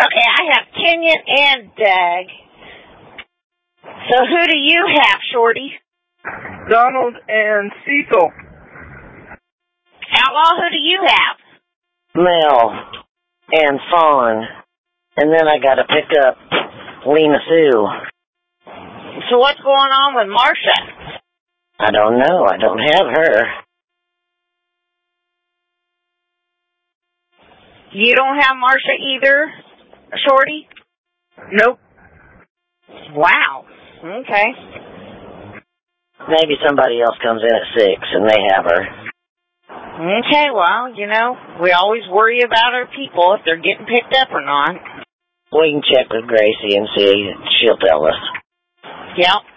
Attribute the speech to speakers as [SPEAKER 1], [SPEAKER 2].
[SPEAKER 1] Okay, I have Kenyon and Doug. So who do you have, Shorty?
[SPEAKER 2] Donald and Cecil.
[SPEAKER 1] Outlaw, who do you have?
[SPEAKER 3] Mel and Fawn. And then I gotta pick up Lena Sue.
[SPEAKER 1] So what's going on with Marcia?
[SPEAKER 3] I don't know. I don't have her.
[SPEAKER 1] You don't have Marcia either, Shorty?
[SPEAKER 2] Nope.
[SPEAKER 1] Wow. Okay.
[SPEAKER 3] Maybe somebody else comes in at 6 and they have her.
[SPEAKER 1] Okay, well, we always worry about our people if they're getting picked up or not.
[SPEAKER 3] We can check with Gracie and see. She'll tell us.
[SPEAKER 1] Yep.